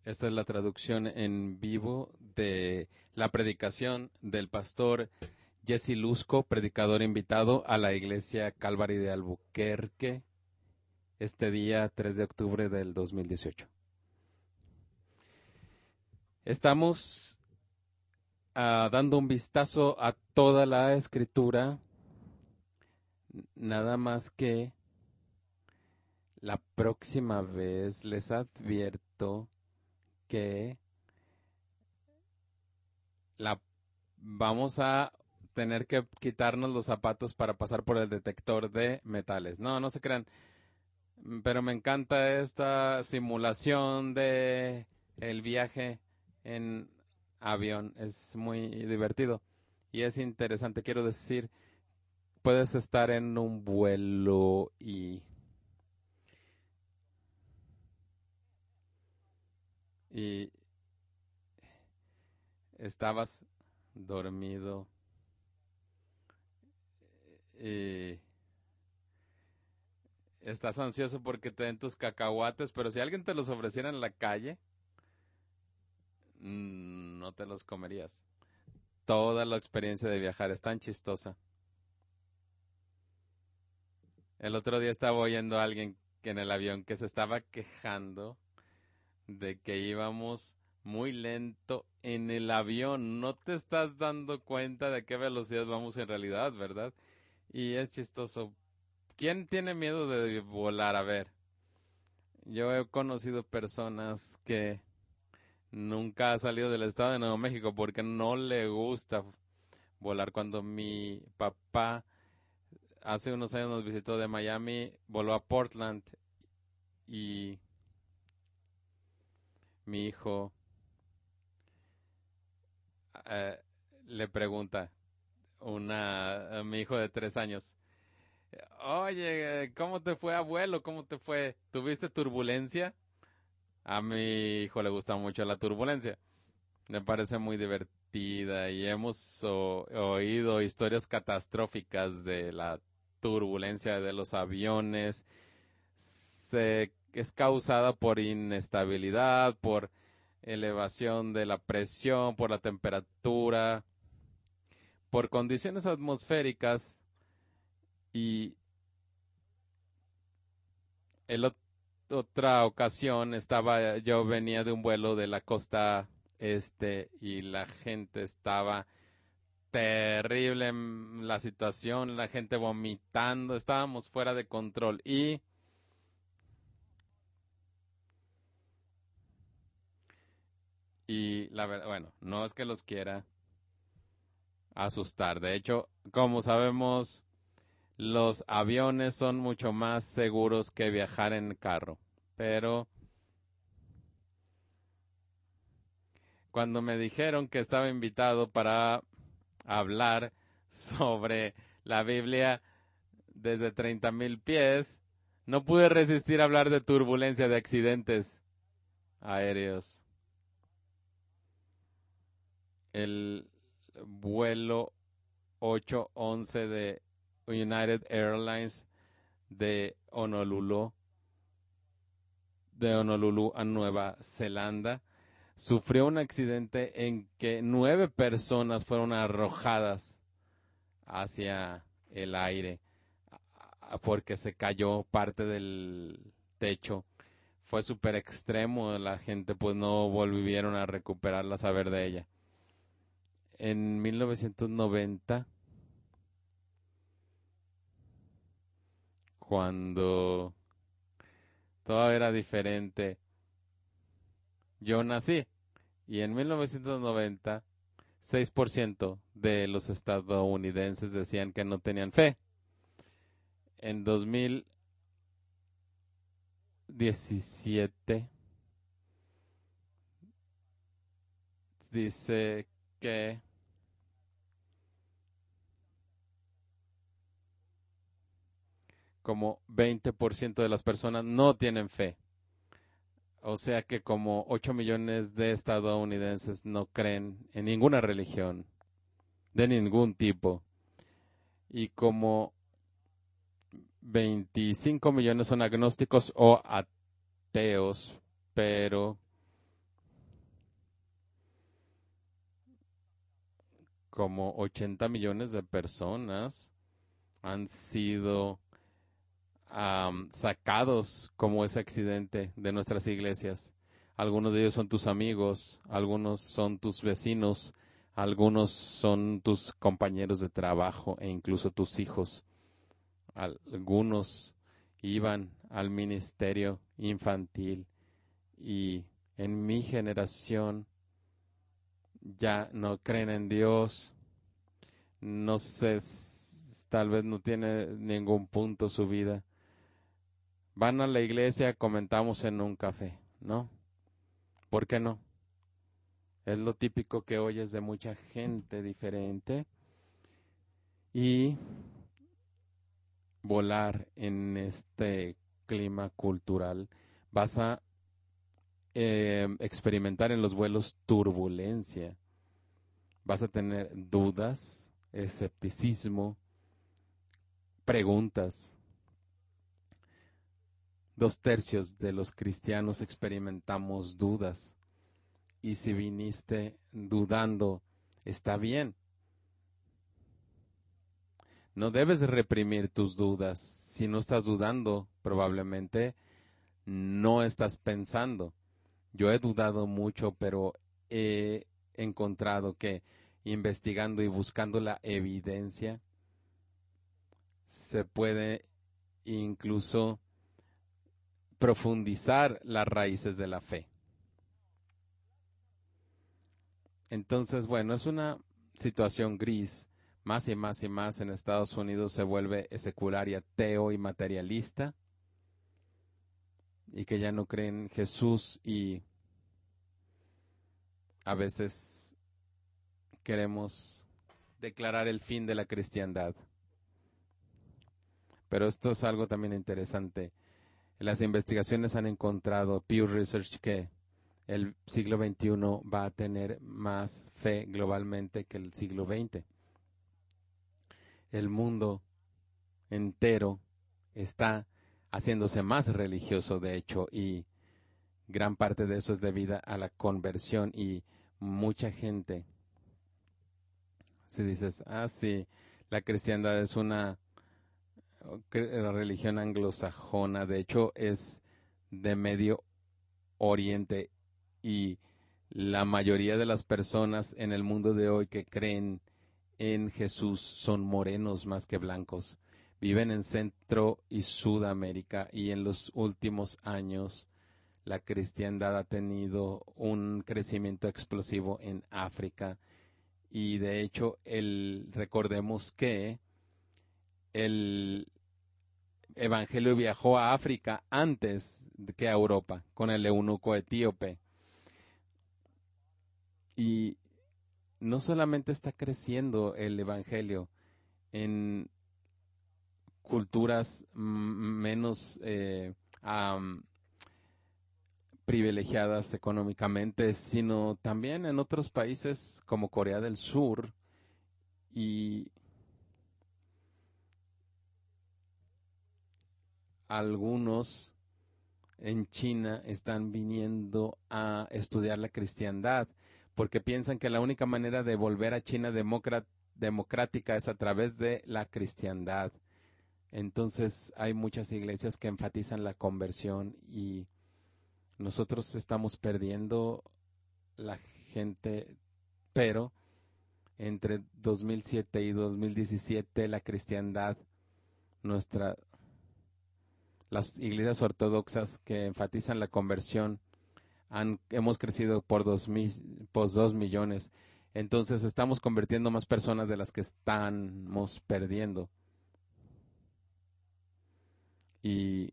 Esta es la traducción en vivo de la predicación del pastor Jesse Lusco, predicador invitado a la iglesia Calvary de Albuquerque, este día 3 de octubre del 2018. Estamos dando un vistazo a toda la escritura, nada más que la próxima vez les advierto que vamos a tener que quitarnos los zapatos para pasar por el detector de metales. No se crean, pero me encanta esta simulación de el viaje en avión. Es muy divertido y es interesante. Quiero decir, puedes estar en un vuelo y estabas dormido y estás ansioso porque te den tus cacahuates, pero si alguien te los ofreciera en la calle, no te los comerías. Toda la experiencia de viajar es tan chistosa. El otro día estaba oyendo a alguien que en el avión que se estaba quejando de que íbamos muy lento en el avión. No te estás dando cuenta de qué velocidad vamos en realidad, ¿verdad? Y es chistoso. ¿Quién tiene miedo de volar? A ver, yo he conocido personas que nunca ha salido del estado de Nuevo México porque no le gusta volar. Cuando mi papá hace unos años nos visitó de Miami, voló a Portland y mi hijo eh, le pregunta a mi hijo de 3 años, oye, ¿cómo te fue, abuelo? ¿Cómo te fue? ¿Tuviste turbulencia? A mi hijo le gusta mucho la turbulencia. Me parece muy divertida y hemos oído historias catastróficas de la turbulencia de los aviones. Es causada por inestabilidad, por elevación de la presión, por la temperatura, por condiciones atmosféricas. Y en otra ocasión yo venía de un vuelo de la costa este y la gente estaba terrible la situación, la gente vomitando, estábamos fuera de control y la verdad, bueno, no es que los quiera asustar. De hecho, como sabemos, los aviones son mucho más seguros que viajar en carro. Pero cuando me dijeron que estaba invitado para hablar sobre la Biblia desde 30,000 pies, no pude resistir hablar de turbulencia, de accidentes aéreos. El vuelo 811 de United Airlines de Honolulu a Nueva Zelanda, sufrió un accidente en que 9 personas fueron arrojadas hacia el aire porque se cayó parte del techo. Fue súper extremo, la gente pues no volvieron a recuperarla, a saber de ella. En 1990, cuando todo era diferente, yo nací y en 1990 6% de los estadounidenses decían que no tenían fe. En 2017 dice que como 20% de las personas no tienen fe. O sea que como 8 millones de estadounidenses no creen en ninguna religión, de ningún tipo. Y como 25 millones son agnósticos o ateos, pero como 80 millones de personas han sido sacados como ese accidente de nuestras iglesias. Algunos de ellos son tus amigos, algunos son tus vecinos, algunos son tus compañeros de trabajo e incluso tus hijos. Algunos iban al ministerio infantil y en mi generación ya no creen en Dios. No sé, tal vez no tiene ningún punto su vida. Van a la iglesia, comentamos en un café, ¿no? ¿Por qué no? Es lo típico que oyes de mucha gente diferente. Y volar en este clima cultural, vas a experimentar en los vuelos turbulencia. Vas a tener dudas, escepticismo, preguntas. 2/3 de los cristianos experimentamos dudas. Y si viniste dudando, está bien. No debes reprimir tus dudas. Si no estás dudando, probablemente no estás pensando. Yo he dudado mucho, pero he encontrado que investigando y buscando la evidencia se puede incluso profundizar las raíces de la fe. Entonces, bueno, es una situación gris. Más y más y más en Estados Unidos se vuelve secular y ateo y materialista, y que ya no creen en Jesús, y a veces queremos declarar el fin de la cristiandad. Pero esto es algo también interesante. Las investigaciones han encontrado, Pew Research, que el siglo XXI va a tener más fe globalmente que el siglo XX. El mundo entero está haciéndose más religioso, de hecho, y gran parte de eso es debido a la conversión, y mucha gente, si dices, sí, la cristiandad es una religión anglosajona, de hecho es de Medio Oriente, y la mayoría de las personas en el mundo de hoy que creen en Jesús son morenos más que blancos. Viven en Centro y Sudamérica, y en los últimos años la cristiandad ha tenido un crecimiento explosivo en África, y de hecho recordemos que el evangelio viajó a África antes que a Europa con el eunuco etíope. Y no solamente está creciendo el evangelio en culturas menos privilegiadas económicamente, sino también en otros países como Corea del Sur, y algunos en China están viniendo a estudiar la cristiandad porque piensan que la única manera de volver a China democrática es a través de la cristiandad. Entonces hay muchas iglesias que enfatizan la conversión, y nosotros estamos perdiendo la gente, pero entre 2007 y 2017 la cristiandad, las iglesias ortodoxas que enfatizan la conversión, hemos crecido por 2 millones. Entonces estamos convirtiendo más personas de las que estamos perdiendo. Y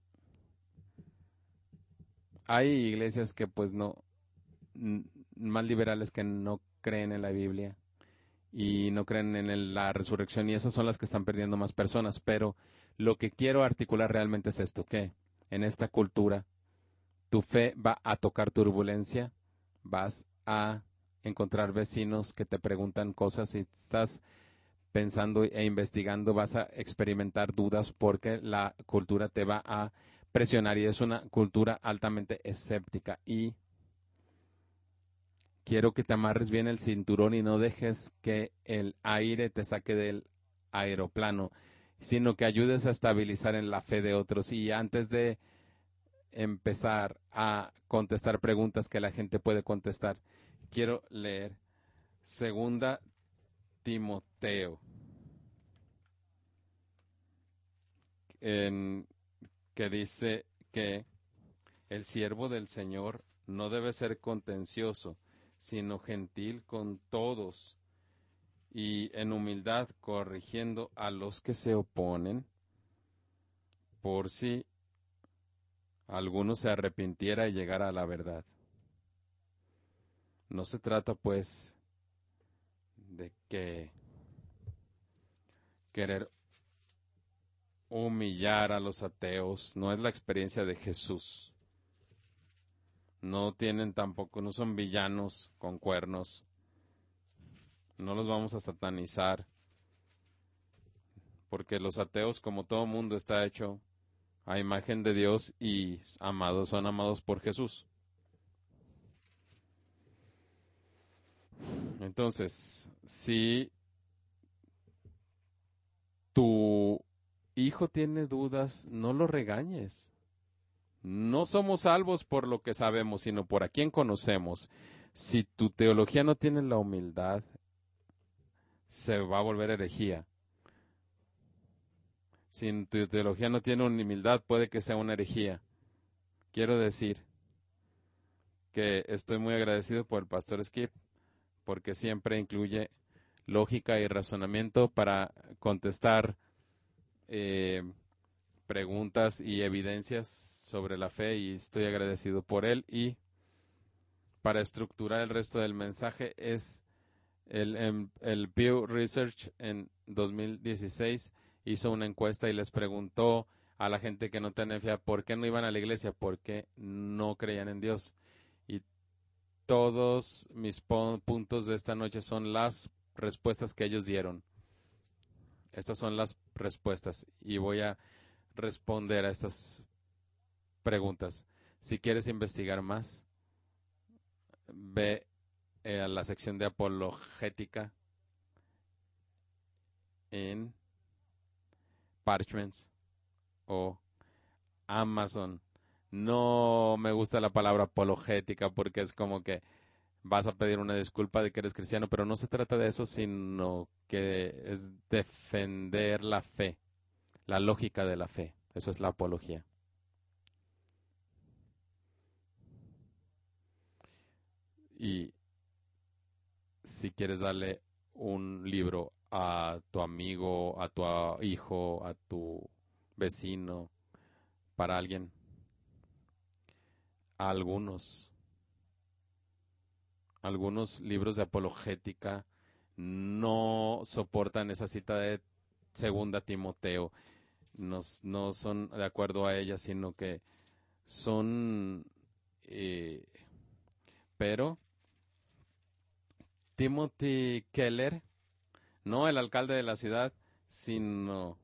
hay iglesias que pues no, más liberales, que no creen en la Biblia y no creen en la resurrección, y esas son las que están perdiendo más personas. Pero lo que quiero articular realmente es esto, que en esta cultura tu fe va a tocar turbulencia, vas a encontrar vecinos que te preguntan cosas, y estás pensando e investigando, vas a experimentar dudas porque la cultura te va a presionar, y es una cultura altamente escéptica. Y quiero que te amarres bien el cinturón y no dejes que el aire te saque del aeroplano, sino que ayudes a estabilizar en la fe de otros. Y antes de empezar a contestar preguntas que la gente puede contestar, quiero leer Segunda Timoteo, en, que dice que el siervo del Señor no debe ser contencioso, sino gentil con todos y en humildad corrigiendo a los que se oponen, por si alguno se arrepintiera y llegara a la verdad. No se trata, pues, de que querer humillar a los ateos, no es la experiencia de Jesús. No tienen tampoco, no son villanos con cuernos. No los vamos a satanizar, porque los ateos, como todo mundo, está hecho a imagen de Dios y amados, son amados por Jesús. Entonces, si tu hijo tiene dudas, no lo regañes. No somos salvos por lo que sabemos, sino por a quien conocemos. Si tu teología no tiene la humildad, se va a volver herejía. Si tu teología no tiene humildad, puede que sea una herejía. Quiero decir que estoy muy agradecido por el pastor Skip, porque siempre incluye lógica y razonamiento para contestar preguntas y evidencias sobre la fe, y estoy agradecido por él. Y para estructurar el resto del mensaje es el Pew Research en 2016 hizo una encuesta y les preguntó a la gente que no tenía fe por qué no iban a la iglesia, por qué no creían en Dios. Y todos mis puntos de esta noche son las respuestas que ellos dieron. Estas son las respuestas y voy a responder a estas preguntas. Si quieres investigar más, ve a la sección de apologética en Parchments o Amazon. No me gusta la palabra apologética porque es como que vas a pedir una disculpa de que eres cristiano, pero no se trata de eso, sino que es defender la fe, la lógica de la fe. Eso es la apología. Y si quieres darle un libro a tu amigo, a tu hijo, a tu vecino, para alguien, a algunos libros de apologética no soportan esa cita de Segunda Timoteo. No son de acuerdo a ella, sino que son, eh, pero Timothy Keller, no el alcalde de la ciudad, sino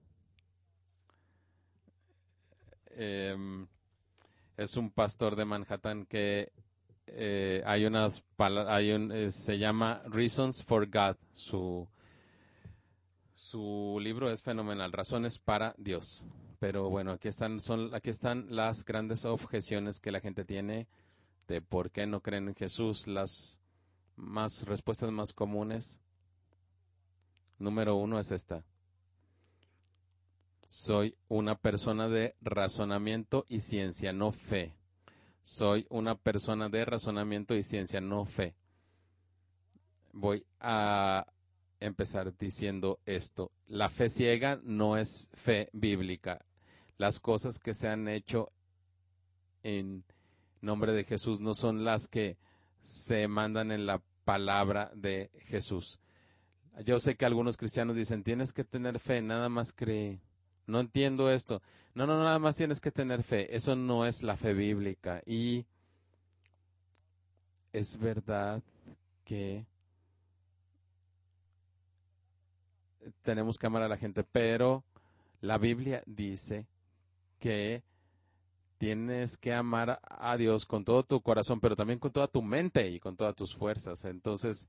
em, es un pastor de Manhattan que se llama Reasons for God. Su libro es fenomenal, Razones para Dios. Pero bueno, aquí están las grandes objeciones que la gente tiene de por qué no creen en Jesús, las respuestas más comunes. Número 1 es esta: soy una persona de razonamiento y ciencia, no fe. Soy una persona de razonamiento y ciencia, no fe. Voy a empezar diciendo esto: la fe ciega no es fe bíblica. Las cosas que se han hecho en nombre de Jesús no son las que se mandan en la palabra de Jesús. Yo sé que algunos cristianos dicen, tienes que tener fe, nada más cree. No entiendo esto. No, nada más tienes que tener fe. Eso no es la fe bíblica. Y es verdad que tenemos que amar a la gente, pero la Biblia dice que tienes que amar a Dios con todo tu corazón, pero también con toda tu mente y con todas tus fuerzas. Entonces,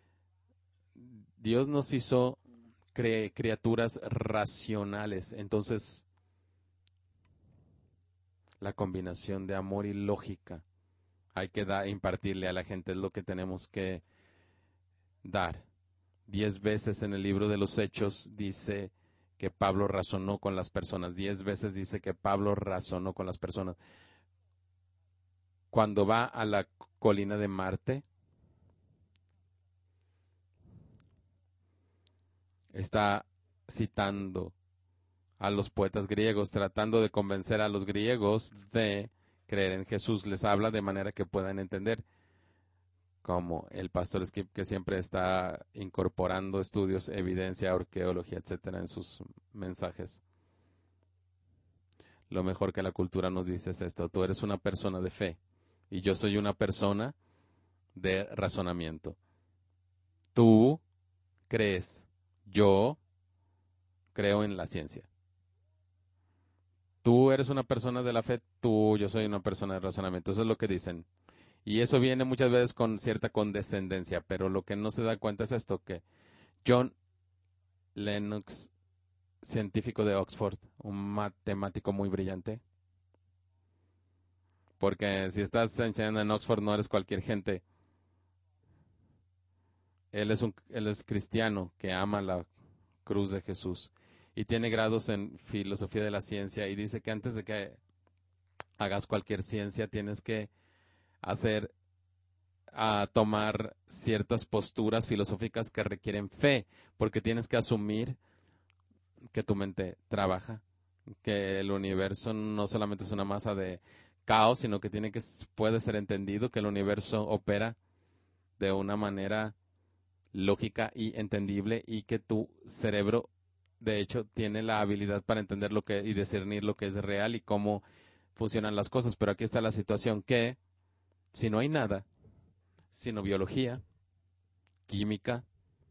Dios nos hizo criaturas racionales. Entonces, la combinación de amor y lógica hay que impartirle a la gente, es lo que tenemos que dar. 10 veces en el libro de los Hechos dice que Pablo razonó con las personas. 10 veces dice que Pablo razonó con las personas. Cuando va a la colina de Marte, está citando a los poetas griegos, tratando de convencer a los griegos de creer en Jesús. Les habla de manera que puedan entender, como el pastor Skip, que siempre está incorporando estudios, evidencia, arqueología, etcétera, en sus mensajes. Lo mejor que la cultura nos dice es esto: tú eres una persona de fe y yo soy una persona de razonamiento. Tú crees, yo creo en la ciencia. Tú eres una persona de la fe, yo soy una persona de razonamiento. Eso es lo que dicen. Y eso viene muchas veces con cierta condescendencia, pero lo que no se da cuenta es esto, que John Lennox, científico de Oxford, un matemático muy brillante, porque si estás enseñando en Oxford no eres cualquier gente. Él es cristiano que ama la cruz de Jesús y tiene grados en filosofía de la ciencia, y dice que antes de que hagas cualquier ciencia tienes que tomar ciertas posturas filosóficas que requieren fe, porque tienes que asumir que tu mente trabaja, que el universo no solamente es una masa de caos, sino que puede ser entendido, que el universo opera de una manera lógica y entendible, y que tu cerebro, de hecho, tiene la habilidad para entender y discernir lo que es real y cómo funcionan las cosas. Pero aquí está la situación, que si no hay nada, sino biología, química,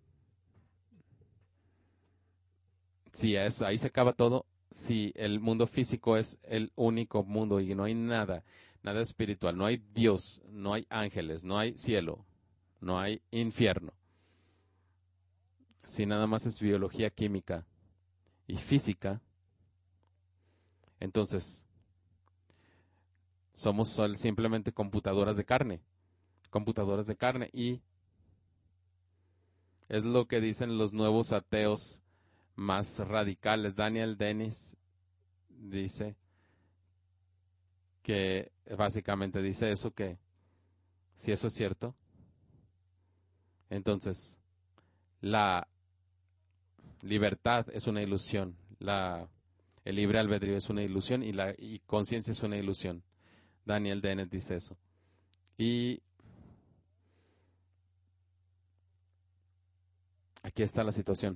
si ahí se acaba todo, si el mundo físico es el único mundo y no hay nada, nada espiritual, no hay Dios, no hay ángeles, no hay cielo, no hay infierno, si nada más es biología, química y física, entonces somos simplemente computadoras de carne, y es lo que dicen los nuevos ateos más radicales. Daniel Dennis dice que básicamente dice eso, que si eso es cierto, entonces la libertad es una ilusión, el libre albedrío es una ilusión, y la conciencia es una ilusión. Daniel Dennett dice eso. Y aquí está la situación.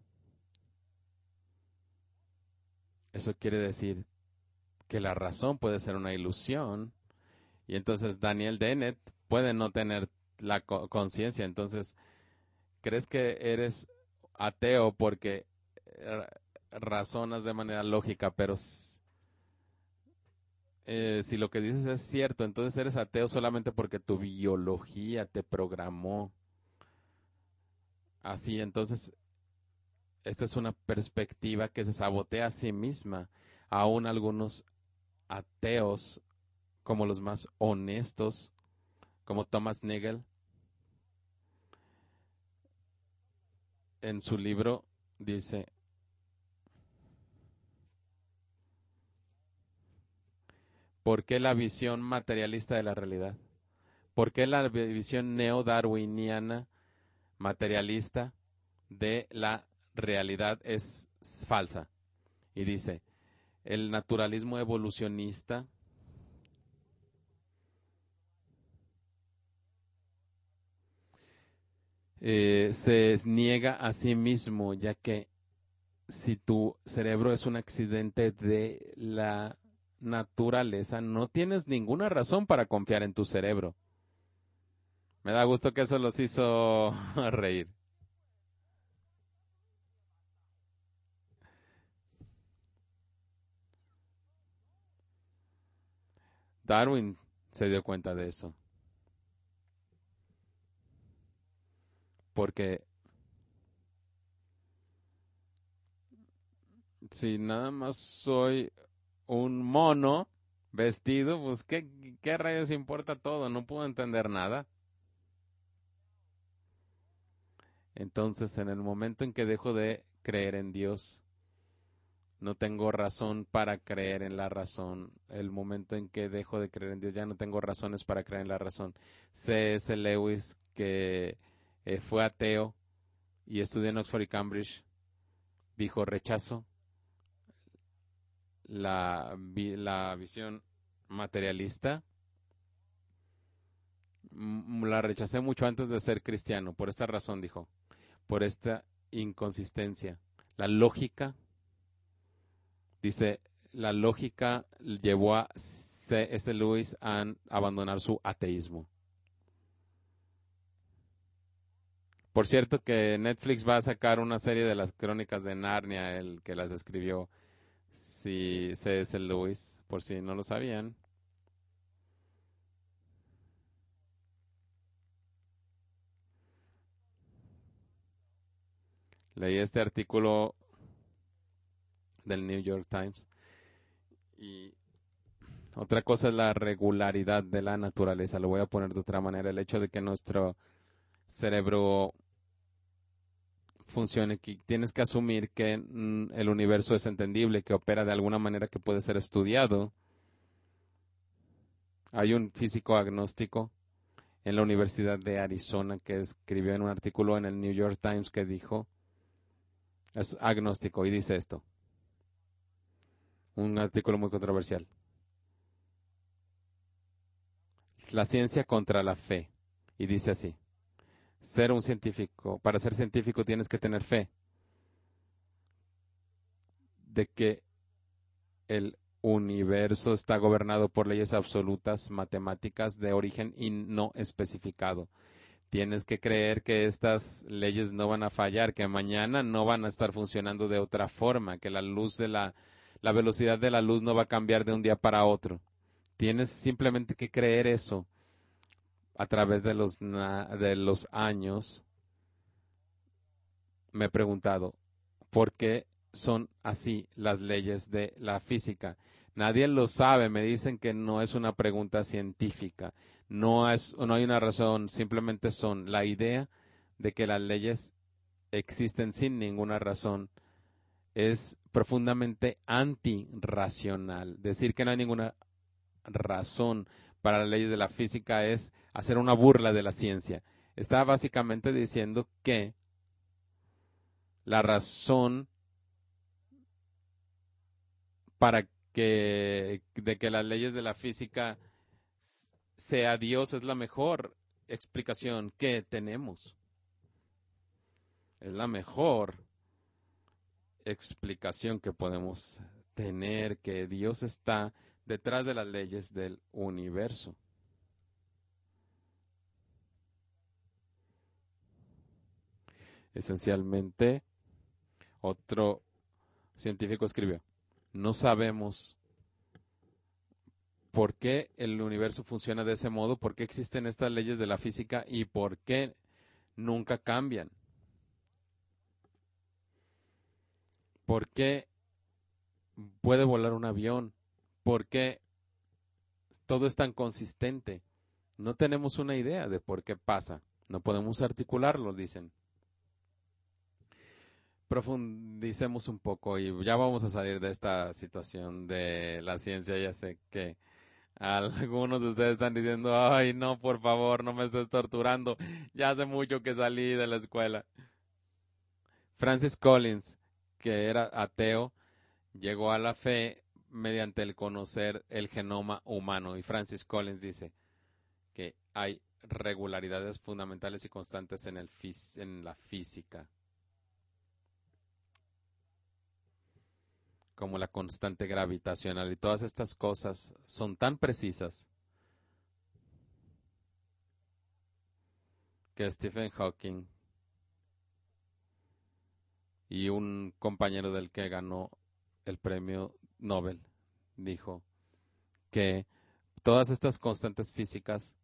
Eso quiere decir que la razón puede ser una ilusión, y entonces Daniel Dennett puede no tener la conciencia. Entonces, ¿crees que eres ateo porque razonas de manera lógica? Pero si lo que dices es cierto, entonces eres ateo solamente porque tu biología te programó así. Entonces, esta es una perspectiva que se sabotea a sí misma. Aún algunos ateos, como los más honestos, como Thomas Nagel, en su libro dice: ¿por qué la visión materialista de la realidad? ¿Por qué la visión neodarwiniana materialista de la realidad es falsa? Y dice: el naturalismo evolucionista se niega a sí mismo, ya que si tu cerebro es un accidente de la naturaleza, no tienes ninguna razón para confiar en tu cerebro. Me da gusto que eso los hizo reír. Darwin se dio cuenta de eso. Porque si nada más soy un mono vestido, pues ¿qué rayos importa todo? No puedo entender nada. Entonces, en el momento en que dejo de creer en Dios, no tengo razón para creer en la razón. El momento en que dejo de creer en Dios, ya no tengo razones para creer en la razón. C.S. Lewis, que fue ateo y estudió en Oxford y Cambridge, dijo: rechazo la visión materialista. La rechacé mucho antes de ser cristiano. Por esta razón, dijo, por esta inconsistencia. La lógica, dice, la lógica llevó a C.S. Lewis a abandonar su ateísmo. Por cierto que Netflix va a sacar una serie de las crónicas de Narnia, el que las escribió C.S. Lewis, por si no lo sabían. Leí este artículo del New York Times y otra cosa es la regularidad de la naturaleza. Lo voy a poner de otra manera. El hecho de que nuestro cerebro funcione, que tienes que asumir que el universo es entendible, que opera de alguna manera que puede ser estudiado. Hay un físico agnóstico en la Universidad de Arizona que escribió en un artículo en el New York Times que dijo, es agnóstico y dice esto, un artículo muy controversial. La ciencia contra la fe. Y dice así: ser un científico, para ser científico tienes que tener fe de que el universo está gobernado por leyes absolutas matemáticas de origen y no especificado. Tienes que creer que estas leyes no van a fallar, que mañana no van a estar funcionando de otra forma, que la velocidad de la luz no va a cambiar de un día para otro. Tienes simplemente que creer eso. A través de los años me he preguntado, ¿por qué son así las leyes de la física? Nadie lo sabe, me dicen que no es una pregunta científica, no hay una razón, simplemente son la idea de que las leyes existen sin ninguna razón. Es profundamente antirracional. Decir que no hay ninguna razón para las leyes de la física es hacer una burla de la ciencia. Está básicamente diciendo que la razón de que las leyes de la física sea Dios es la mejor explicación que tenemos. Es la mejor explicación que podemos tener, que Dios está detrás de las leyes del universo. Esencialmente, otro científico escribió, no sabemos por qué el universo funciona de ese modo, por qué existen estas leyes de la física y por qué nunca cambian. ¿Por qué puede volar un avión? ¿Por qué todo es tan consistente? No tenemos una idea de por qué pasa. No podemos articularlo, dicen. Profundicemos un poco y ya vamos a salir de esta situación de la ciencia. Ya sé que algunos de ustedes están diciendo, ay, no, por favor, no me estés torturando. Ya hace mucho que salí de la escuela. Francis Collins, que era ateo, llegó a la fe mediante el conocer el genoma humano. Y Francis Collins dice que hay regularidades fundamentales y constantes en la física, como la constante gravitacional. Y todas estas cosas son tan precisas que Stephen Hawking y un compañero del que ganó el premio Nobel dijo que todas estas constantes físicas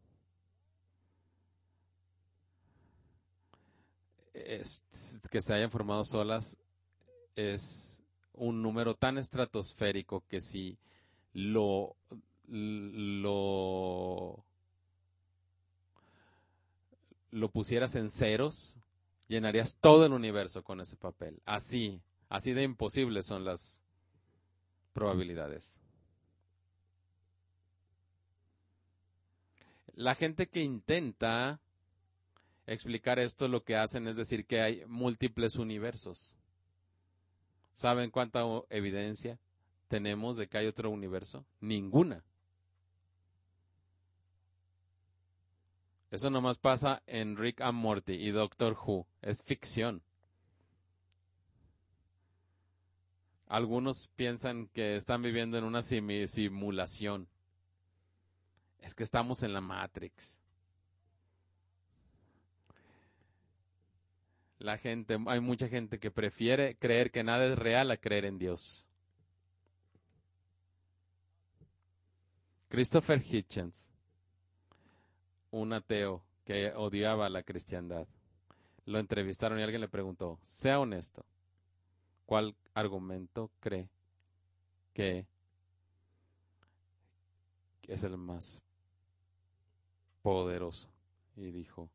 que se hayan formado solas es un número tan estratosférico que si lo, lo, lo pusieras en ceros, llenarías todo el universo con ese papel. Así de imposibles son las probabilidades. La gente que intenta explicar esto lo que hacen es decir que hay múltiples universos. ¿Saben cuánta evidencia tenemos de que hay otro universo? Ninguna. Eso nomás pasa en Rick and Morty y Doctor Who. Es ficción. Algunos piensan que están viviendo en una simulación. Es que estamos en la Matrix. Hay mucha gente que prefiere creer que nada es real a creer en Dios. Christopher Hitchens, un ateo que odiaba la cristiandad, lo entrevistaron y alguien le preguntó, sea honesto, ¿cuál argumento cree que es el más poderoso? Y dijo,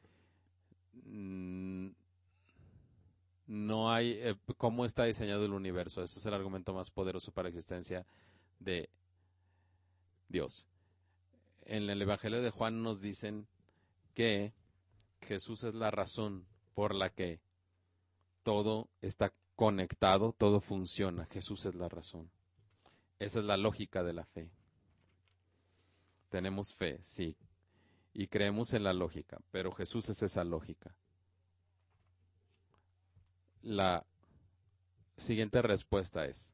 no hay, ¿cómo está diseñado el universo? Ese es el argumento más poderoso para la existencia de Dios. En el Evangelio de Juan nos dicen que Jesús es la razón por la que todo está conectado, todo funciona. Jesús es la razón. Esa es la lógica de la fe. Tenemos fe, sí, y creemos en la lógica, pero Jesús es esa lógica. La siguiente respuesta es,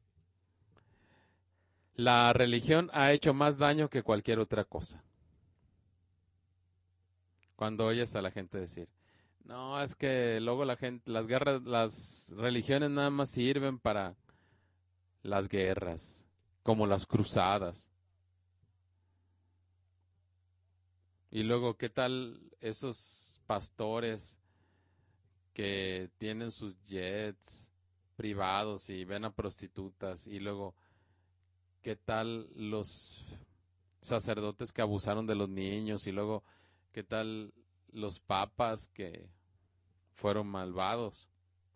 la religión ha hecho más daño que cualquier otra cosa. Cuando oyes a la gente decir, no, es que luego la gente, las guerras, las religiones nada más sirven para las guerras, como las cruzadas. Y luego, ¿qué tal esos pastores que tienen sus jets privados y ven a prostitutas? Y luego, ¿qué tal los sacerdotes que abusaron de los niños? Y luego, ¿qué tal los papas que fueron malvados?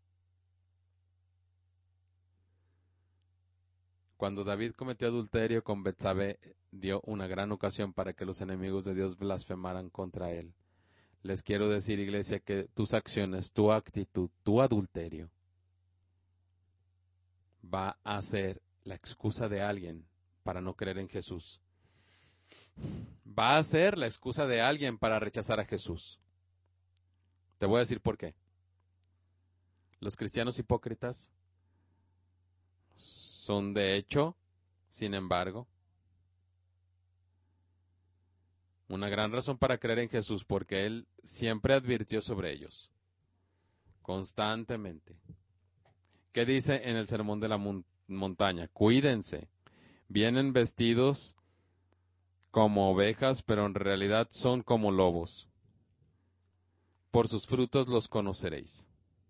Cuando David cometió adulterio con Betsabé, dio una gran ocasión para que los enemigos de Dios blasfemaran contra él. Les quiero decir, iglesia, que tus acciones, tu actitud, tu adulterio va a ser la excusa de alguien para no creer en Jesús. Va a ser la excusa de alguien para rechazar a Jesús. Te voy a decir por qué. Los cristianos hipócritas son de hecho, sin embargo, una gran razón para creer en Jesús, porque Él siempre advirtió sobre ellos, constantemente. ¿Qué dice en el Sermón de la Montaña? Cuídense, vienen vestidos como ovejas, pero en realidad son como lobos. Por sus frutos los conoceréis.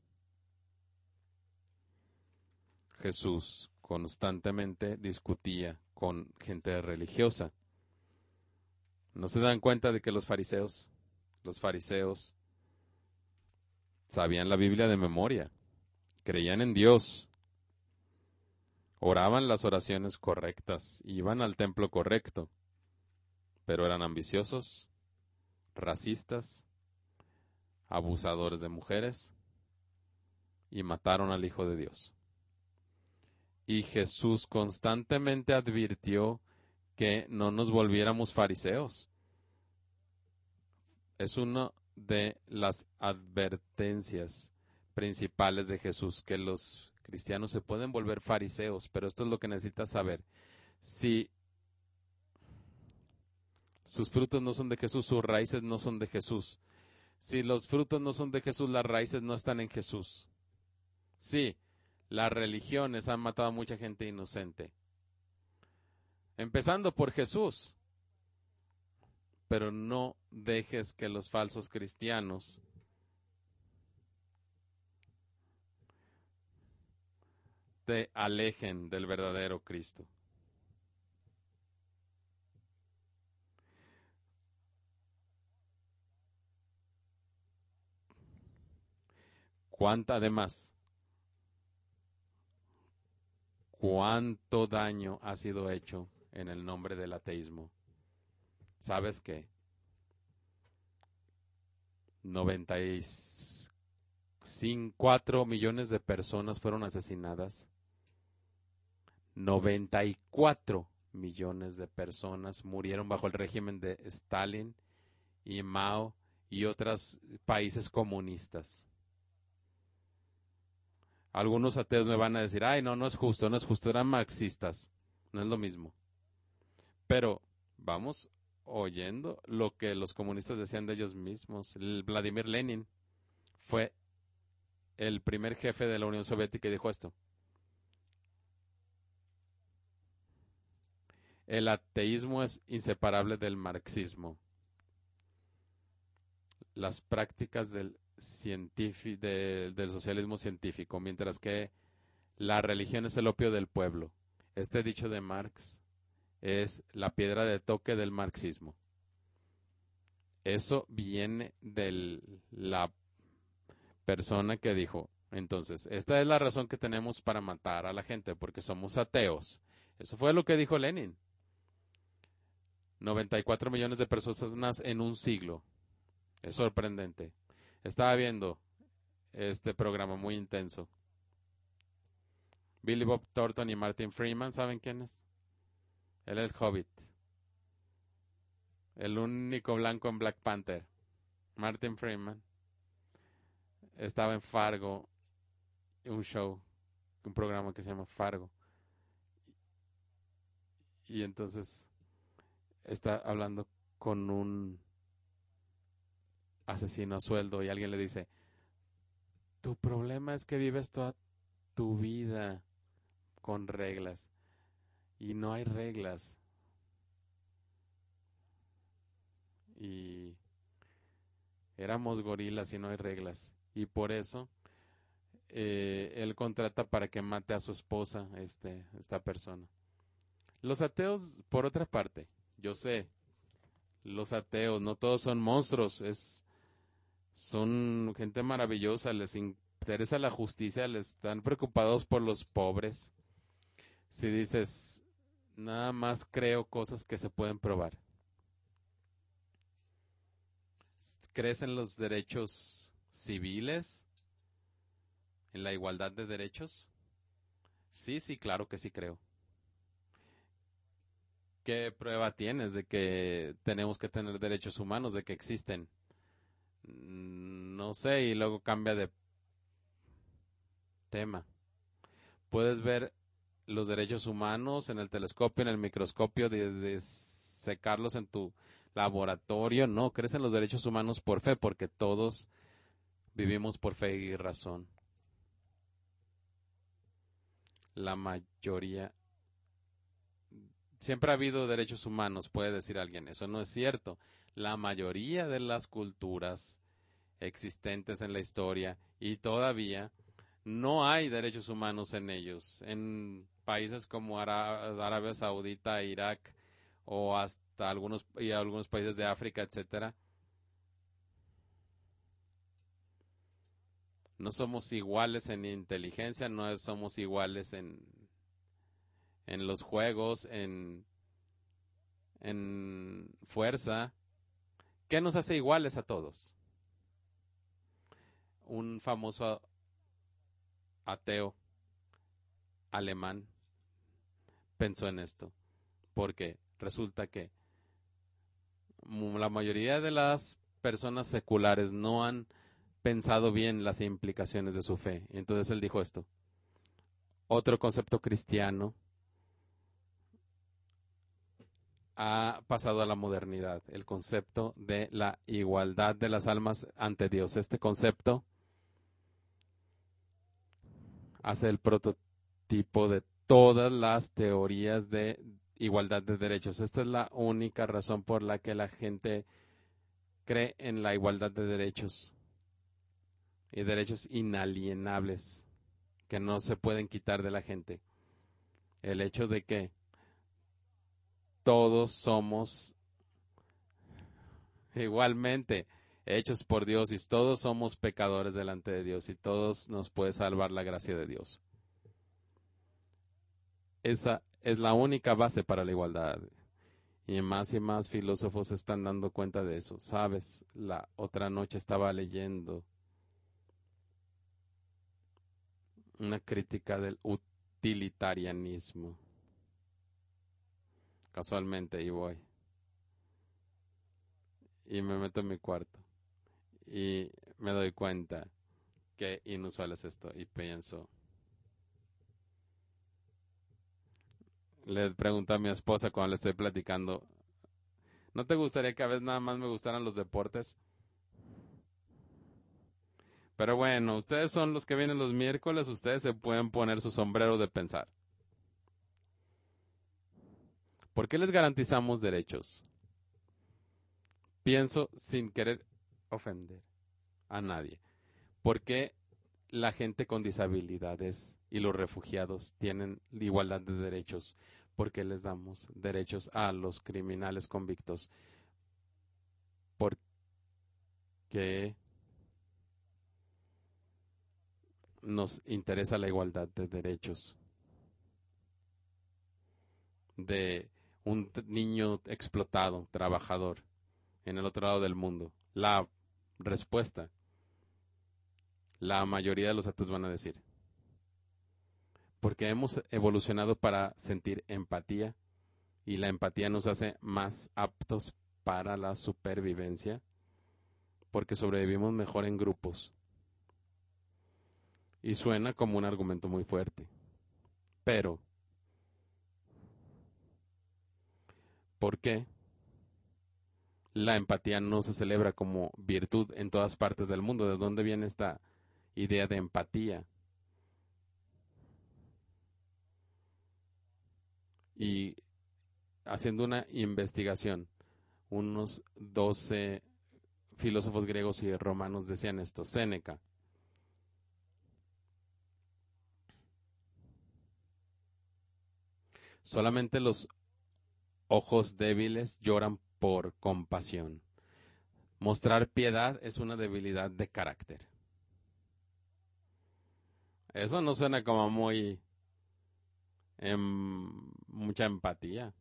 Jesús constantemente discutía con gente religiosa. ¿No se dan cuenta de que los fariseos sabían la Biblia de memoria, creían en Dios, oraban las oraciones correctas, iban al templo correcto, pero eran ambiciosos, racistas, abusadores de mujeres y mataron al Hijo de Dios? Y Jesús constantemente advirtió que no nos volviéramos fariseos. Es una de las advertencias principales de Jesús, que los cristianos se pueden volver fariseos, pero esto es lo que necesitas saber. Si sus frutos no son de Jesús, sus raíces no son de Jesús. Si los frutos no son de Jesús, las raíces no están en Jesús. Sí, las religiones han matado a mucha gente inocente. empezando por Jesús. Pero no dejes que los falsos cristianos te alejen del verdadero Cristo. Además, cuánto daño ha sido hecho en el nombre del ateísmo. ¿Sabes qué? 94 millones de personas fueron asesinadas. 94 millones de personas murieron bajo el régimen de Stalin y Mao y otros países comunistas. Algunos ateos me van a decir, ay, no es justo, eran marxistas. No es lo mismo. Pero vamos oyendo lo que los comunistas decían de ellos mismos. Vladimir Lenin fue el primer jefe de la Unión Soviética y dijo esto: el ateísmo es inseparable del marxismo. Las prácticas del socialismo científico, mientras que la religión es el opio del pueblo. Este dicho de Marx es la piedra de toque del marxismo. Eso viene de la persona que dijo, entonces, esta es la razón que tenemos para matar a la gente, porque somos ateos. Eso fue lo que dijo Lenin. 94 millones de personas en un siglo. Es sorprendente. Estaba viendo este programa muy intenso. Billy Bob Thornton y Martin Freeman, ¿saben quién es? Él es el Hobbit. El único blanco en Black Panther. Martin Freeman. Estaba en Fargo, un programa que se llama Fargo. Y entonces está hablando con un asesino a sueldo y alguien le dice, tu problema es que vives toda tu vida con reglas y no hay reglas. Y éramos gorilas y no hay reglas. Y por eso él contrata para que mate a su esposa, esta persona. Los ateos, por otra parte, yo sé, los ateos, no todos son monstruos, son gente maravillosa, les interesa la justicia, les están preocupados por los pobres. Si dices, nada más creo cosas que se pueden probar. ¿Crees en los derechos civiles? ¿En la igualdad de derechos? Sí, claro que sí creo. ¿Qué prueba tienes de que tenemos que tener derechos humanos, de que existen? No sé, y luego cambia de tema. Puedes ver los derechos humanos en el telescopio, en el microscopio, de secarlos en tu laboratorio. No, crees en los derechos humanos por fe, porque todos vivimos por fe y razón. La mayoría. Siempre ha habido derechos humanos, puede decir alguien. Eso no es cierto. La mayoría de las culturas existentes en la historia y todavía no hay derechos humanos en ellos. En países como Arabia Saudita, Irak o hasta algunos países de África, etcétera. No somos iguales en inteligencia, no somos iguales en los juegos, en fuerza. ¿Qué nos hace iguales a todos? Un famoso ateo alemán pensó en esto, porque resulta que la mayoría de las personas seculares no han pensado bien las implicaciones de su fe. Entonces él dijo esto. Otro concepto cristiano ha pasado a la modernidad, el concepto de la igualdad de las almas ante Dios. Este concepto hace el prototipo de todas las teorías de igualdad de derechos. Esta es la única razón por la que la gente cree en la igualdad de derechos y derechos inalienables que no se pueden quitar de la gente. El hecho de que todos somos igualmente hechos por Dios y todos somos pecadores delante de Dios y todos nos puede salvar la gracia de Dios. Esa es la única base para la igualdad. Y más filósofos se están dando cuenta de eso. Sabes, la otra noche estaba leyendo una crítica del utilitarianismo. Casualmente ahí voy. Y me meto en mi cuarto. Y me doy cuenta qué inusual es esto. Y pienso. Le pregunto a mi esposa cuando le estoy platicando, ¿no te gustaría que a veces nada más me gustaran los deportes? Pero bueno, ustedes son los que vienen los miércoles, ustedes se pueden poner su sombrero de pensar. ¿Por qué les garantizamos derechos? Pienso sin querer ofender a nadie. ¿Por qué la gente con disabilidades y los refugiados tienen igualdad de derechos? ¿Por qué les damos derechos a los criminales convictos? Porque nos interesa la igualdad de derechos de un niño explotado, trabajador, en el otro lado del mundo. La respuesta, la mayoría de los ateos van a decir, porque hemos evolucionado para sentir empatía y la empatía nos hace más aptos para la supervivencia, porque sobrevivimos mejor en grupos. Y suena como un argumento muy fuerte. Pero, ¿por qué la empatía no se celebra como virtud en todas partes del mundo? ¿De dónde viene esta idea de empatía? Y haciendo una investigación, unos 12 filósofos griegos y romanos decían esto. Séneca. Solamente los ojos débiles lloran por compasión. Mostrar piedad es una debilidad de carácter. Eso no suena como muy mucha empatía.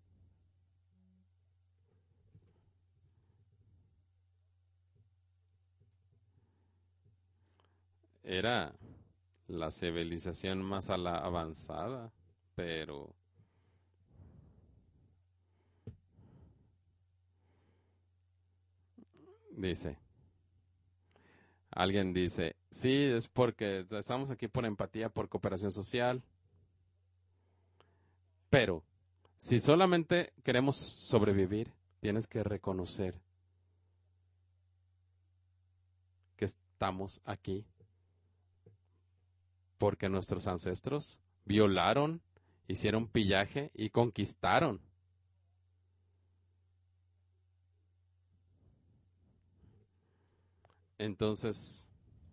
Era la civilización más avanzada, pero dice, alguien dice, sí, es porque estamos aquí por empatía, por cooperación social, pero si solamente queremos sobrevivir, tienes que reconocer que estamos aquí porque nuestros ancestros violaron, hicieron pillaje y conquistaron. Entonces,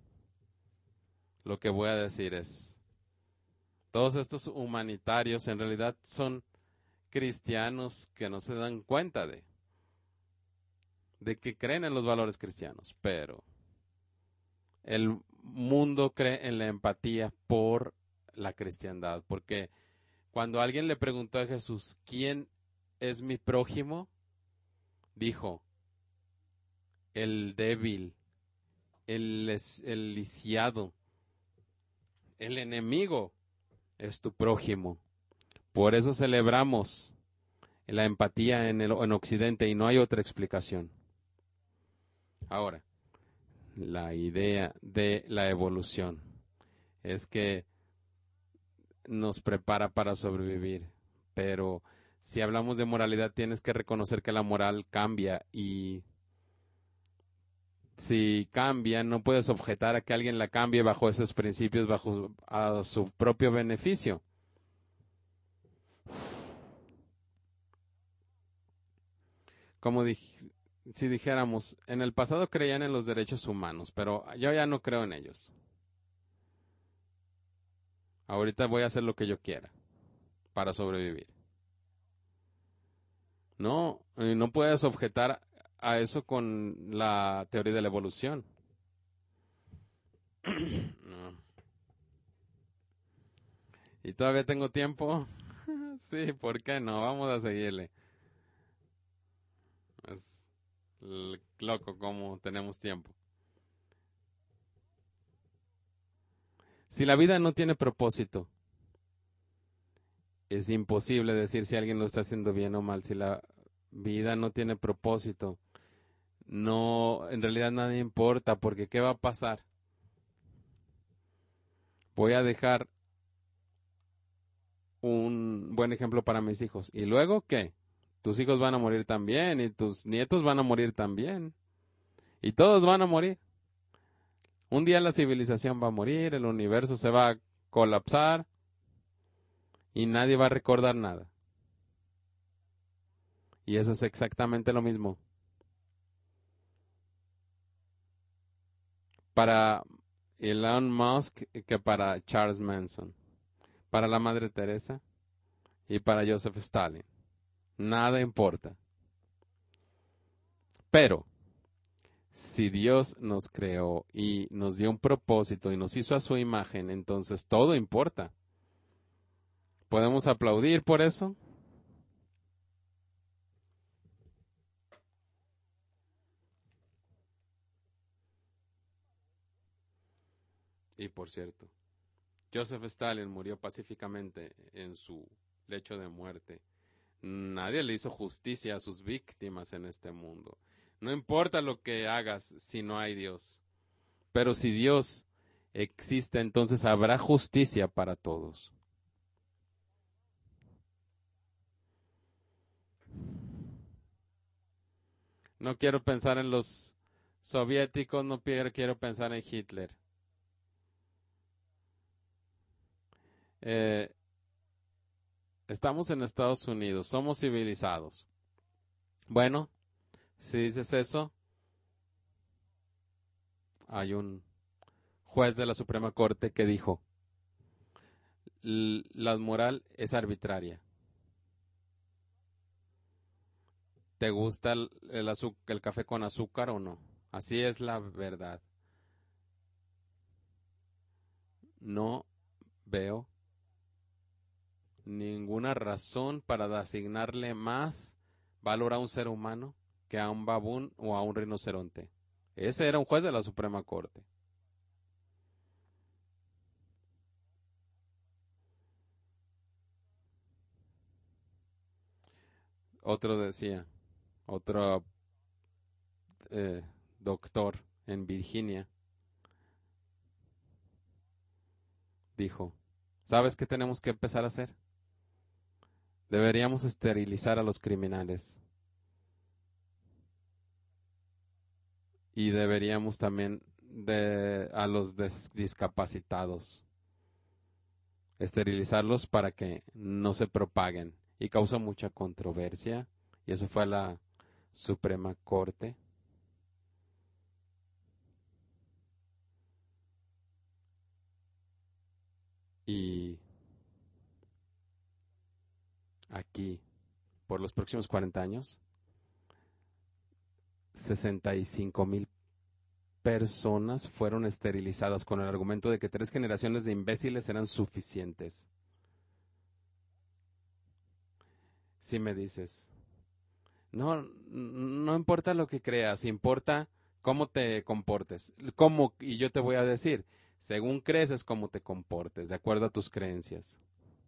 lo que voy a decir es, todos estos humanitarios en realidad son cristianos que no se dan cuenta de que creen en los valores cristianos, pero el mundo cree en la empatía por la cristiandad, porque cuando alguien le preguntó a Jesús, ¿quién es mi prójimo? Dijo, el débil, el lisiado, el enemigo es tu prójimo. Por eso celebramos la empatía en Occidente y no hay otra explicación. Ahora, la idea de la evolución es que nos prepara para sobrevivir, pero si hablamos de moralidad tienes que reconocer que la moral cambia y si cambia no puedes objetar a que alguien la cambie bajo esos principios, bajo a su propio beneficio. si dijéramos, en el pasado creían en los derechos humanos, pero yo ya no creo en ellos. Ahorita voy a hacer lo que yo quiera para sobrevivir. No, no puedes objetar a eso con la teoría de la evolución. No. ¿Y todavía tengo tiempo? Sí, ¿por qué no? Vamos a seguirle. Es loco como tenemos tiempo. Si la vida no tiene propósito, es imposible decir si alguien lo está haciendo bien o mal. Si la vida no tiene propósito, no, en realidad nada importa, porque ¿qué va a pasar? Voy a dejar un buen ejemplo para mis hijos. ¿Y luego qué? Tus hijos van a morir también y tus nietos van a morir también. Y todos van a morir. Un día la civilización va a morir, el universo se va a colapsar y nadie va a recordar nada. Y eso es exactamente lo mismo para Elon Musk que para Charles Manson, para la Madre Teresa y para Joseph Stalin. Nada importa. Pero si Dios nos creó y nos dio un propósito y nos hizo a su imagen, entonces todo importa. ¿Podemos aplaudir por eso? Y por cierto, Joseph Stalin murió pacíficamente en su lecho de muerte. Nadie le hizo justicia a sus víctimas en este mundo. No importa lo que hagas si no hay Dios. Pero si Dios existe, entonces habrá justicia para todos. No quiero pensar en los soviéticos, no quiero pensar en Hitler. Eh, Estamos en Estados Unidos, somos civilizados. Bueno, si dices eso, hay un juez de la Suprema Corte que dijo, la moral es arbitraria. ¿Te gusta el café con azúcar o no? Así es la verdad. No veo ninguna razón para asignarle más valor a un ser humano que a un babún o a un rinoceronte. Ese era un juez de la Suprema Corte. Otro decía, otro doctor en Virginia dijo, ¿sabes qué tenemos que empezar a hacer? Deberíamos esterilizar a los criminales y deberíamos también a los discapacitados esterilizarlos para que no se propaguen y causa mucha controversia y eso fue a la Suprema Corte. Y aquí, por los próximos 40 años, 65,000 personas fueron esterilizadas con el argumento de que 3 generaciones de imbéciles eran suficientes. Si me dices, no, no importa lo que creas, importa cómo te comportes. ¿Cómo? Y yo te voy a decir, según crees es cómo te comportes, de acuerdo a tus creencias.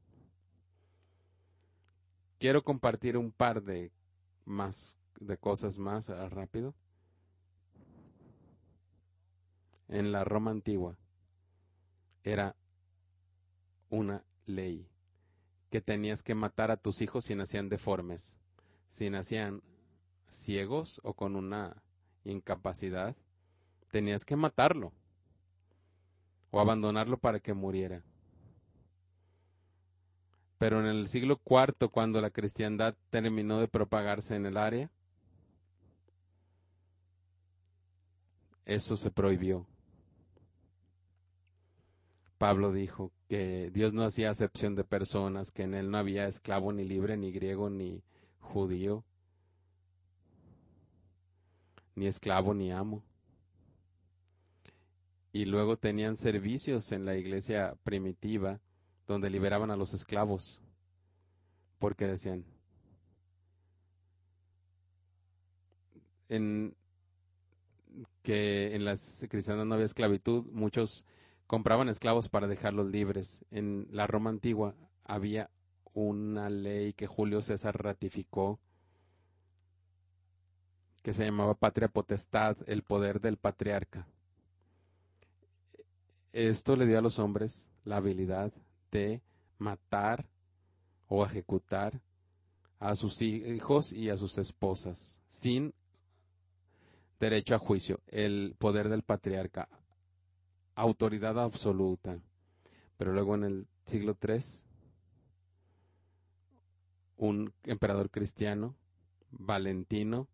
Quiero compartir un par de cosas más rápido. En la Roma antigua era una ley que tenías que matar a tus hijos si nacían deformes, si nacían ciegos o con una incapacidad, tenías que matarlo o abandonarlo para que muriera. Pero en el siglo IV, cuando la cristiandad terminó de propagarse en el área, eso se prohibió. Pablo dijo que Dios no hacía acepción de personas, que en él no había esclavo ni libre, ni griego ni judío, ni esclavo ni amo. Y luego tenían servicios en la iglesia primitiva donde liberaban a los esclavos, porque decían, que en las cristianas no había esclavitud, muchos compraban esclavos para dejarlos libres. En la Roma antigua había una ley que Julio César ratificó que se llamaba patria potestad, el poder del patriarca. Esto le dio a los hombres la habilidad de matar o ejecutar a sus hijos y a sus esposas sin derecho a juicio, el poder del patriarca, autoridad absoluta. Pero luego en el siglo III, un emperador cristiano, Valentino,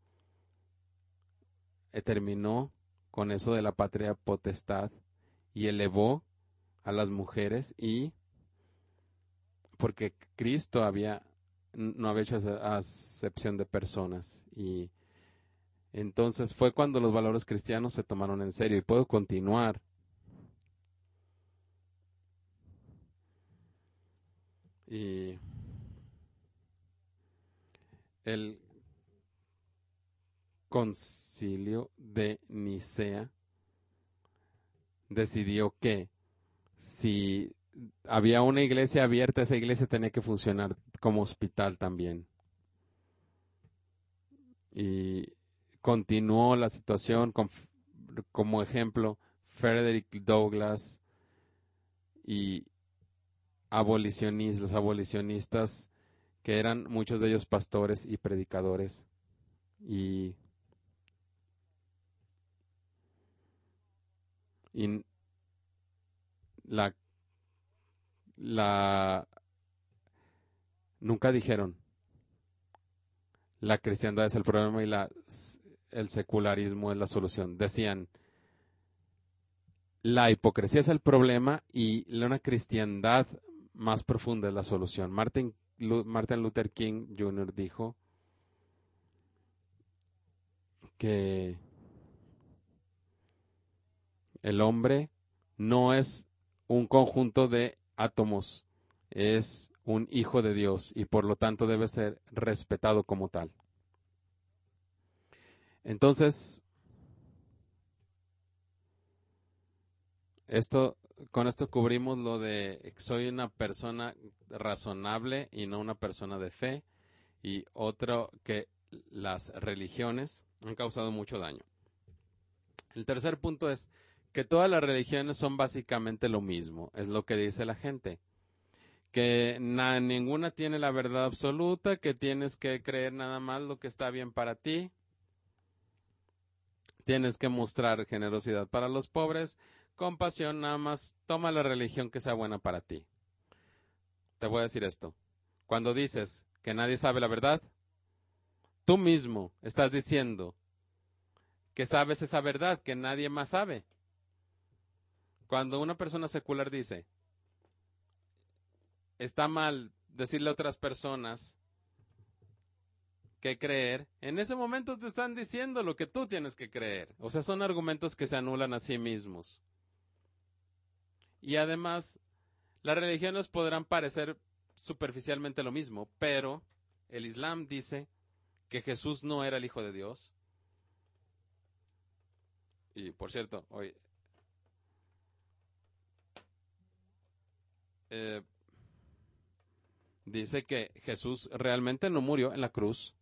terminó con eso de la patria potestad y elevó a las mujeres, y porque Cristo no había hecho acepción de personas, y entonces fue cuando los valores cristianos se tomaron en serio. Y puedo continuar. Y el concilio de Nicea decidió que si había una iglesia abierta, esa iglesia tenía que funcionar como hospital también. Y continuó la situación como ejemplo Frederick Douglass y los abolicionistas, que eran muchos de ellos pastores y predicadores. Y la nunca dijeron la cristiandad es el problema y el secularismo es la solución. Decían, la hipocresía es el problema y una cristiandad más profunda es la solución. Martin Luther King Jr. dijo que el hombre no es un conjunto de átomos, es un hijo de Dios y por lo tanto debe ser respetado como tal. Entonces, con esto cubrimos lo de soy una persona razonable y no una persona de fe, y otro, que las religiones han causado mucho daño. El tercer punto es que todas las religiones son básicamente lo mismo, es lo que dice la gente, que ninguna tiene la verdad absoluta, que tienes que creer nada más lo que está bien para ti, tienes que mostrar generosidad para los pobres, compasión, nada más toma la religión que sea buena para ti. Te voy a decir esto, cuando dices que nadie sabe la verdad, tú mismo estás diciendo que sabes esa verdad que nadie más sabe. Cuando una persona secular dice, está mal decirle a otras personas qué creer, en ese momento te están diciendo lo que tú tienes que creer. O sea, son argumentos que se anulan a sí mismos. Y además, las religiones podrán parecer superficialmente lo mismo, pero el Islam dice que Jesús no era el Hijo de Dios. Y por cierto, hoy dice que Jesús realmente no murió en la cruz.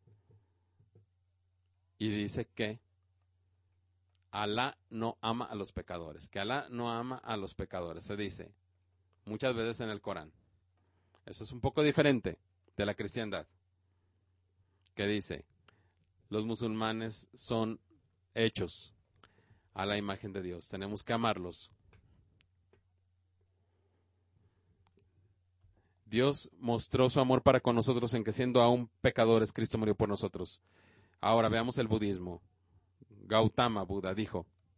Y dice que Alá no ama a los pecadores, que Alá no ama a los pecadores, se dice muchas veces en el Corán. Eso es un poco diferente de la cristiandad, que dice, los musulmanes son hechos a la imagen de Dios, tenemos que amarlos. Dios mostró su amor para con nosotros en que siendo aún pecadores, Cristo murió por nosotros. Ahora veamos el budismo. Gautama Buda dijo,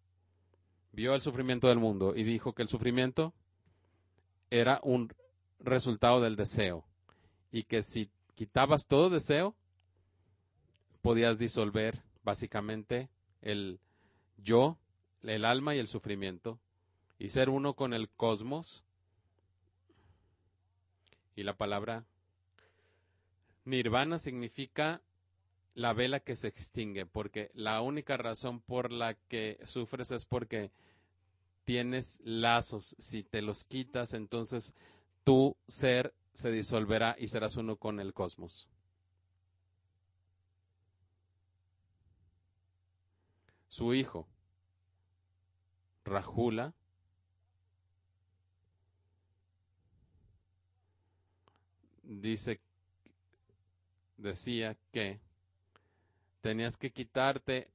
vio el sufrimiento del mundo y dijo que el sufrimiento era un resultado del deseo y que si quitabas todo deseo, podías disolver básicamente el yo, el alma y el sufrimiento y ser uno con el cosmos. Y la palabra nirvana significa la vela que se extingue, porque la única razón por la que sufres es porque tienes lazos. Si te los quitas, entonces tu ser se disolverá y serás uno con el cosmos. Su hijo, Rahula, decía que tenías que quitarte.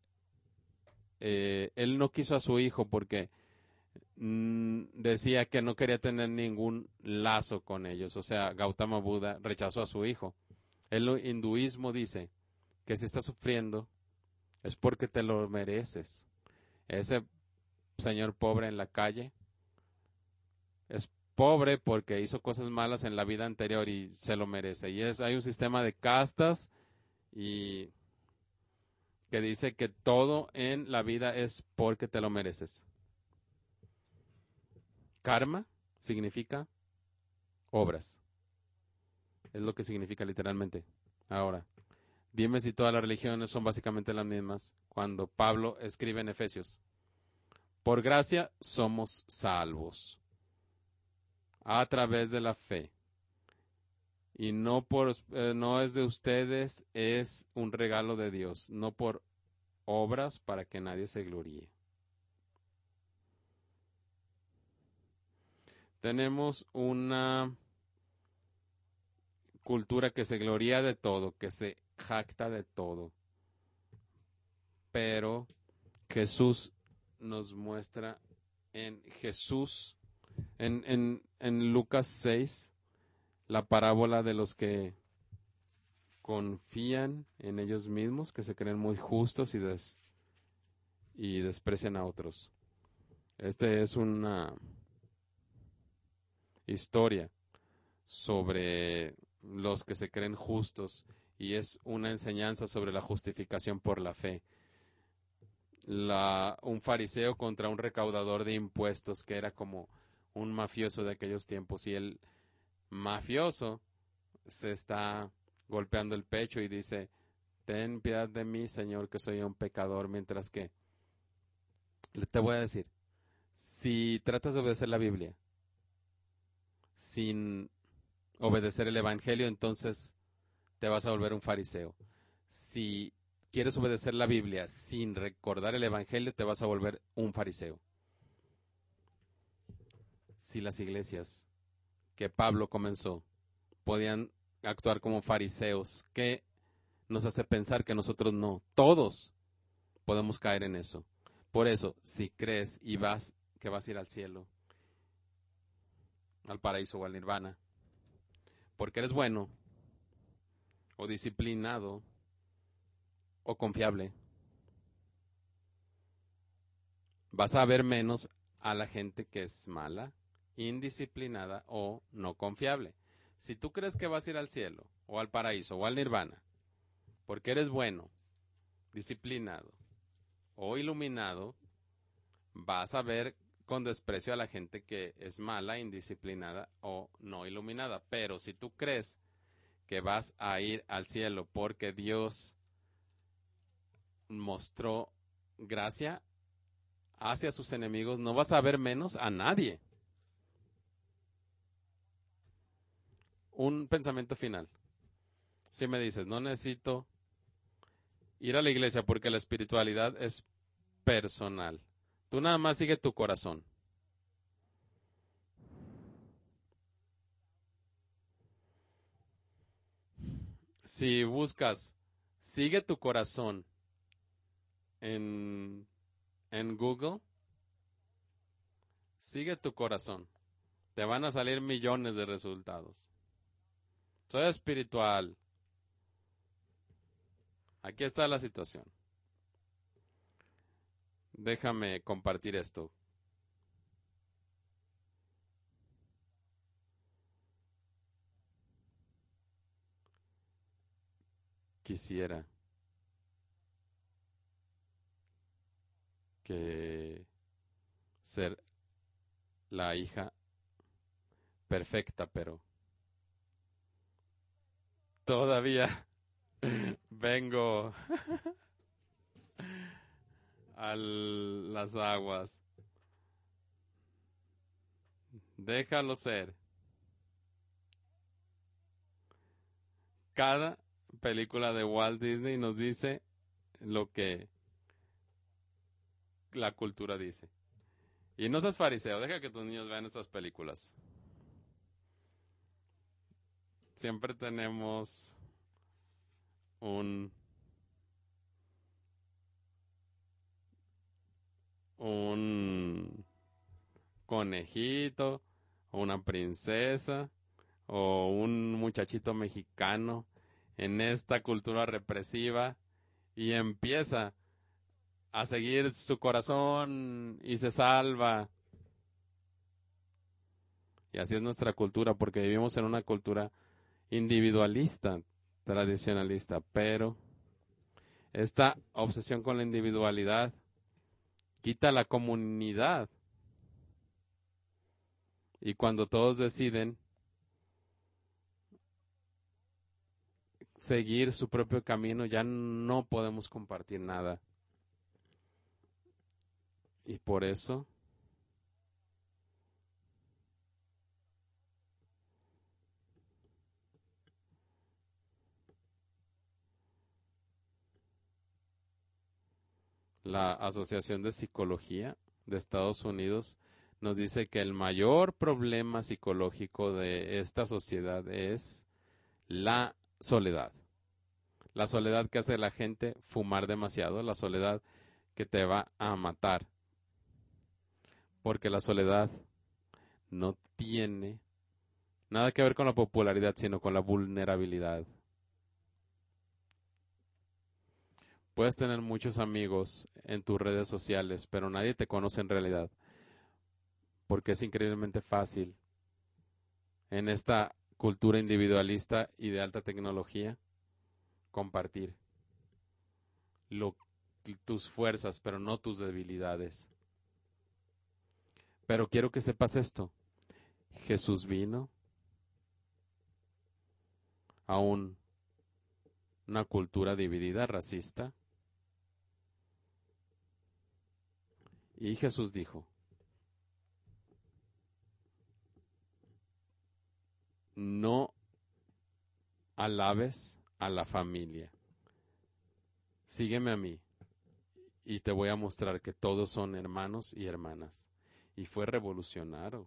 Él no quiso a su hijo porque decía que no quería tener ningún lazo con ellos. O sea, Gautama Buda rechazó a su hijo. El hinduismo dice que si estás sufriendo es porque te lo mereces. Ese señor pobre en la calle es pobre porque hizo cosas malas en la vida anterior y se lo merece. Y hay un sistema de castas y que dice que todo en la vida es porque te lo mereces. Karma significa obras. Es lo que significa literalmente. Ahora, dime si todas las religiones son básicamente las mismas cuando Pablo escribe en Efesios. Por gracia somos salvos a través de la fe. Y no es de ustedes, es un regalo de Dios, no por obras para que nadie se gloríe. Tenemos una cultura que se gloría de todo, que se jacta de todo. Pero Jesús nos muestra en Jesús, en Lucas 6, la parábola de los que confían en ellos mismos, que se creen muy justos y desprecian a otros. Esta es una historia sobre los que se creen justos y es una enseñanza sobre la justificación por la fe. Un fariseo contra un recaudador de impuestos que era como un mafioso de aquellos tiempos y el mafioso se está golpeando el pecho y dice: ten piedad de mí, Señor, que soy un pecador, mientras que te voy a decir, si tratas de obedecer la Biblia sin obedecer el Evangelio, entonces te vas a volver un fariseo. Si quieres obedecer la Biblia sin recordar el Evangelio, te vas a volver un fariseo. Si las iglesias que Pablo comenzó podían actuar como fariseos, ¿qué nos hace pensar que nosotros no? Todos podemos caer en eso. Por eso, si crees y que vas a ir al cielo, al paraíso o al nirvana, porque eres bueno, o disciplinado, o confiable, vas a ver menos a la gente que es mala, indisciplinada o no confiable. Si tú crees que vas a ir al cielo, o al paraíso, o al nirvana, porque eres bueno, disciplinado o iluminado, vas a ver con desprecio a la gente que es mala, indisciplinada o no iluminada. Pero si tú crees que vas a ir al cielo porque Dios mostró gracia hacia sus enemigos, no vas a ver menos a nadie. Un pensamiento final. Si me dices, no necesito ir a la iglesia porque la espiritualidad es personal. Tú nada más sigue tu corazón. Si buscas, sigue tu corazón en Google, sigue tu corazón. Te van a salir millones de resultados. Soy espiritual. Aquí está la situación. Déjame compartir esto. quisiera que ser la hija perfecta, pero todavía vengo a las aguas. Déjalo ser. Cada película de Walt Disney nos dice lo que la cultura dice. Y no seas fariseo, deja que tus niños vean estas películas. Siempre tenemos un conejito, una princesa o un muchachito mexicano en esta cultura represiva y empieza a seguir su corazón y se salva. Y así es nuestra cultura, porque vivimos en una cultura individualista, tradicionalista, pero esta obsesión con la individualidad quita la comunidad. Y cuando todos deciden seguir su propio camino, ya no podemos compartir nada. Y por eso la Asociación de Psicología de Estados Unidos nos dice que el mayor problema psicológico de esta sociedad es la soledad. La soledad que hace a la gente fumar demasiado, la soledad que te va a matar. Porque la soledad no tiene nada que ver con la popularidad, sino con la vulnerabilidad. Puedes tener muchos amigos en tus redes sociales, pero nadie te conoce en realidad. Porque es increíblemente fácil en esta cultura individualista y de alta tecnología compartir tus fuerzas, pero no tus debilidades. Pero quiero que sepas esto. Jesús vino a una cultura dividida, racista. Y Jesús dijo, no alabes a la familia. Sígueme a mí y te voy a mostrar que todos son hermanos y hermanas. Y fue revolucionario.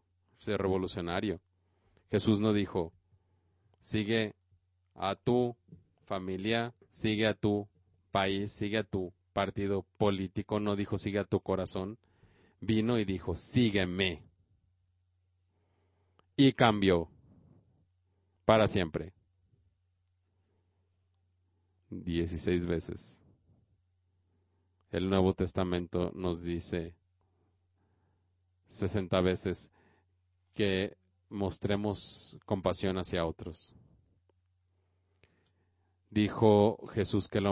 Jesús no dijo, sigue a tu familia, sigue a tu país, sigue a tu partido político, no dijo sigue a tu corazón. Vino y dijo, sígueme. Y cambió para siempre. 16 veces. El Nuevo Testamento nos dice 60 veces que mostremos compasión hacia otros. Dijo Jesús que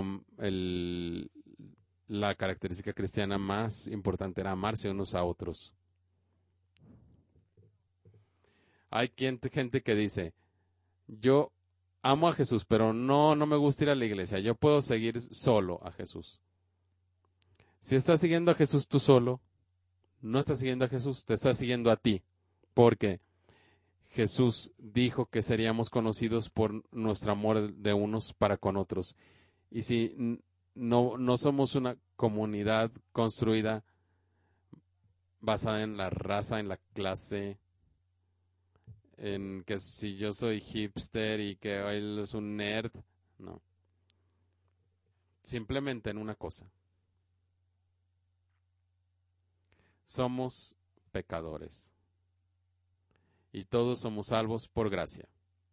la característica cristiana más importante era amarse unos a otros. Hay gente que dice, yo amo a Jesús, pero no me gusta ir a la iglesia, yo puedo seguir solo a Jesús. Si estás siguiendo a Jesús tú solo, no estás siguiendo a Jesús, te estás siguiendo a ti, porque Jesús dijo que seríamos conocidos por nuestro amor de unos para con otros. Y si no somos una comunidad construida basada en la raza, en la clase, en que si yo soy hipster y que él es un nerd, no. Simplemente en una cosa. Somos pecadores. Y todos somos salvos por gracia.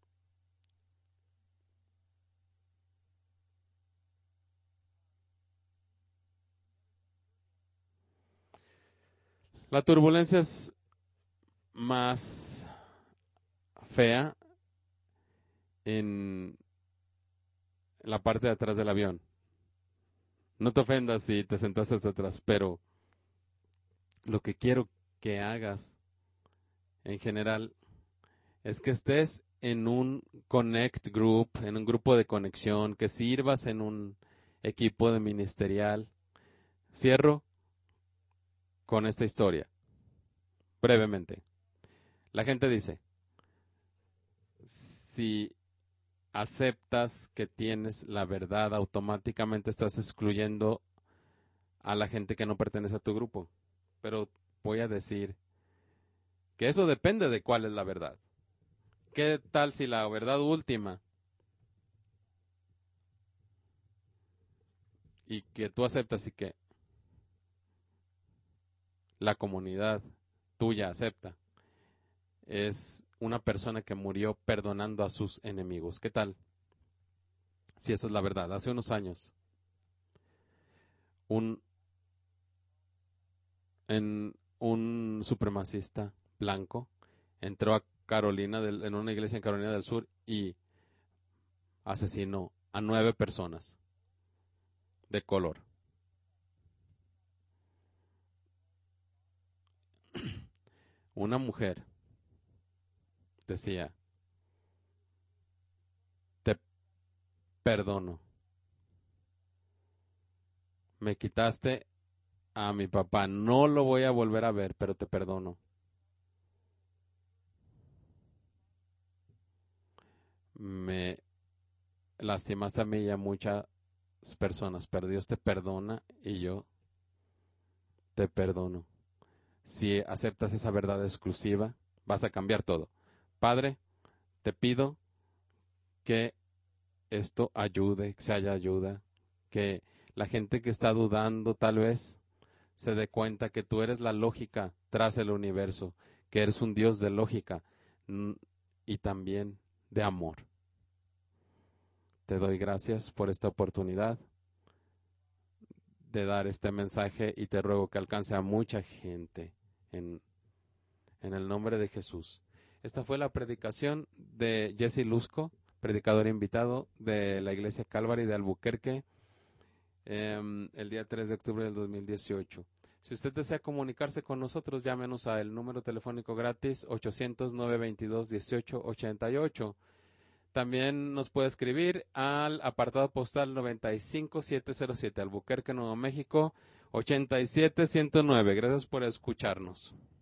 La turbulencia es más fea en en la parte de atrás del avión. No te ofendas si te sentaste hasta atrás, pero lo que quiero que hagas en general es que estés en un connect group, en un grupo de conexión, que sirvas en un equipo de ministerial. Cierro con esta historia, brevemente. La gente dice, si aceptas que tienes la verdad, automáticamente estás excluyendo a la gente que no pertenece a tu grupo. Pero voy a decir que eso depende de cuál es la verdad. ¿Qué tal si la verdad última y que tú aceptas y que la comunidad tuya acepta es una persona que murió perdonando a sus enemigos? ¿Qué tal si eso es la verdad? Hace unos años, un, un supremacista blanco entró a en una iglesia en Carolina del Sur y asesinó a 9 personas de color. Una mujer decía, te perdono, me quitaste a mi papá, no lo voy a volver a ver, pero te perdono. Me lastimaste a mí y a muchas personas, pero Dios te perdona y yo te perdono. Si aceptas esa verdad exclusiva, vas a cambiar todo. Padre, te pido que esto ayude, que se haya ayuda, que la gente que está dudando tal vez se dé cuenta que tú eres la lógica tras el universo, que eres un Dios de lógica y también de amor. Te doy gracias por esta oportunidad de dar este mensaje y te ruego que alcance a mucha gente en el nombre de Jesús. Esta fue la predicación de Jesse Lusco, predicador invitado de la Iglesia Calvary de Albuquerque, el día 3 de octubre del 2018. Si usted desea comunicarse con nosotros, llámenos al número telefónico gratis 800-922-1888. También nos puede escribir al apartado postal 95707, Albuquerque, Nuevo México, 87109. Gracias por escucharnos.